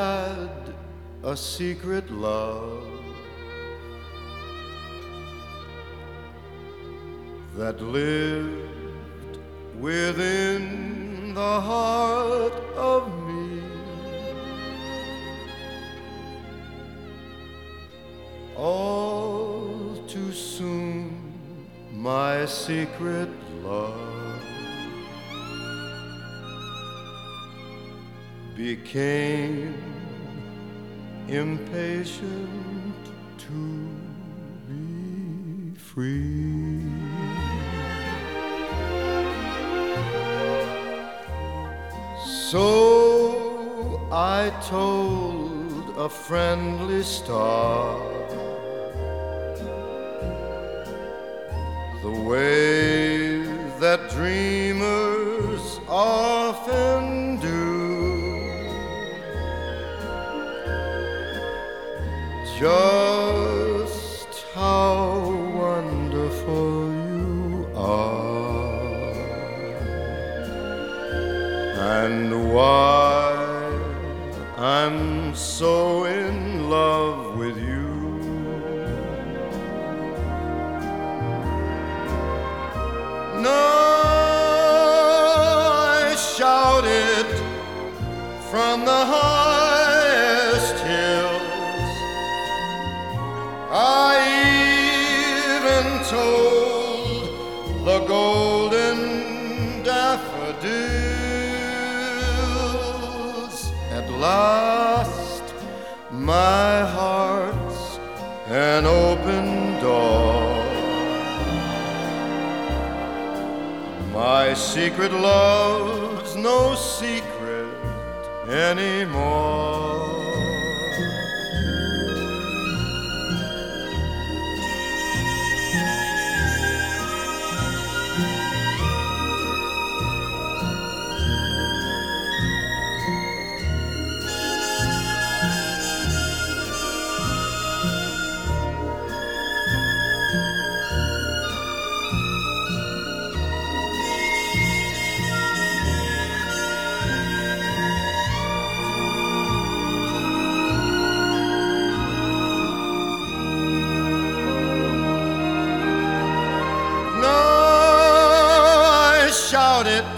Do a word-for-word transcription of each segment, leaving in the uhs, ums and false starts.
had a secret love that lived within the heart of me. All too soon my secret love became impatient to be free. So I told a friendly star the way that dreamers often do, just how wonderful you are, and why I'm so in love with you. No, I shouted from the highest hills. I even told the golden daffodils. At last, my heart's an open door. My secret love's no secret anymore. Shouted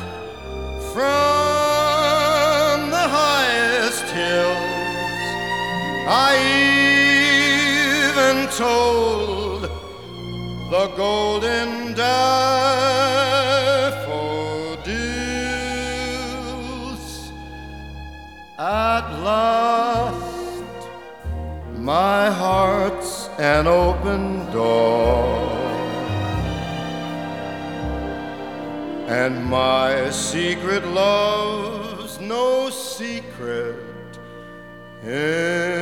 from the highest hills. I even told the golden daffodils. At last, my heart's an open door, and my secret love's no secret anymore.